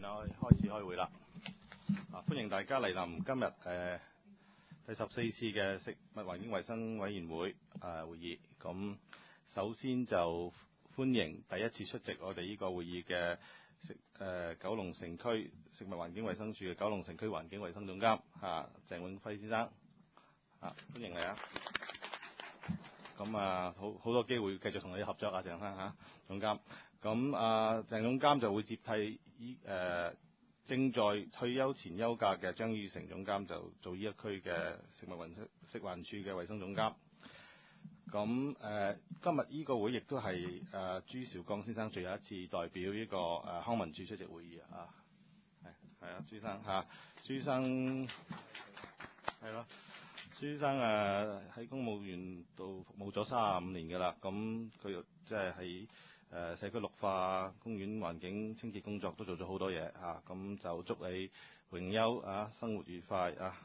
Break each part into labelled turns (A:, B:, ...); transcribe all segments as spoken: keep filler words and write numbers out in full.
A: 啦，我哋開始開會啦。啊，歡迎大家嚟臨今日誒、呃、第十四次嘅食物環境衞生委員會誒、呃、會議。咁首先就歡迎第一次出席我哋呢個會議嘅食誒、呃、九龍城區食物環境衞生署嘅九龍城區環境衞生總監啊鄭永輝先生啊，歡迎你啊！咁啊，好好多機會繼續同你合作啊，鄭生嚇總監。咁啊，鄭總監就會接替依誒、呃、正在退休前休假嘅張宇成總監，就做呢一區嘅食物環食環署嘅衞生總監。咁誒、呃，今日呢個會亦都係誒朱兆剛先生最後一次代表呢、這個誒、呃、康文署出席會議啊。係係啊，朱生嚇、啊，朱生係咯。朱生誒喺公務員度服務咗三十五年㗎啦，咁佢又即係喺誒社區綠化、公園環境清潔工作都做咗好多嘢嚇，咁、啊、就祝你榮休啊，生活愉快啊！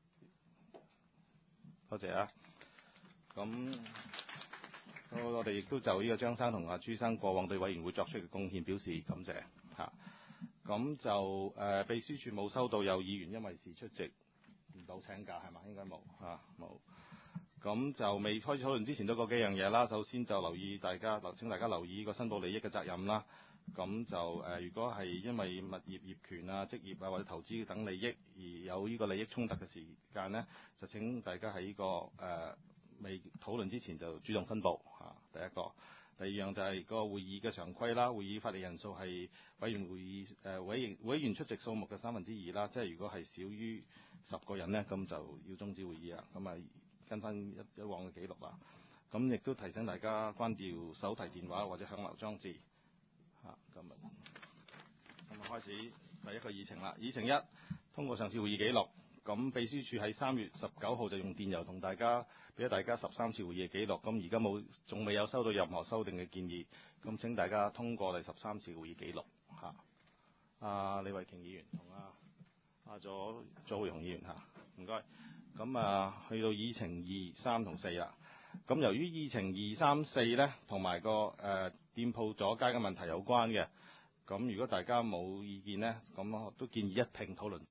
A: 多謝啊！咁我哋亦都就呢個張生同阿朱生過往對委員會作出嘅貢獻表示感謝嚇。咁、啊、就誒、呃、秘書處冇收到有議員因為事出席唔到請假係嘛？應該冇嚇冇。咁、啊、就未開始討論之前都嗰幾樣嘢啦。首先就留意大家，請大家留意個申報利益嘅責任啦。咁就誒、呃，如果係因為物業業權啊、職業啊或者投資等利益而有呢個利益衝突嘅時間呢，就請大家喺呢、這個誒、呃、未討論之前就主動申報嚇、啊。第一個，第二樣就係個會議嘅常規啦。會議法定人數係委員會議誒、呃、委員委員出席數目嘅三分之二啦。即係如果係少於十個人呢，咁就要終止會議啊！咁啊，跟翻一一往嘅記錄啦。咁亦都提醒大家關掉手提電話或者響鈴裝置。嚇、啊，今日咁啊，開始第一個議程啦。議程一，通過上次會議記錄。咁秘書處喺三月十九號就用電郵同大家俾咗大家十三次會議嘅記錄。咁而家冇，仲未有收到任何修訂嘅建議。咁請大家通過第十三次會議記錄。嚇、啊，阿李慧瓊議員同阿。啊，左左會雄議員嚇，唔該。咁啊，去到議程二、三同四啦。咁由於議程二、三、四咧，同埋個誒、呃、店鋪阻街嘅問題有關嘅，咁如果大家冇意見咧，咁我都建議一併討論。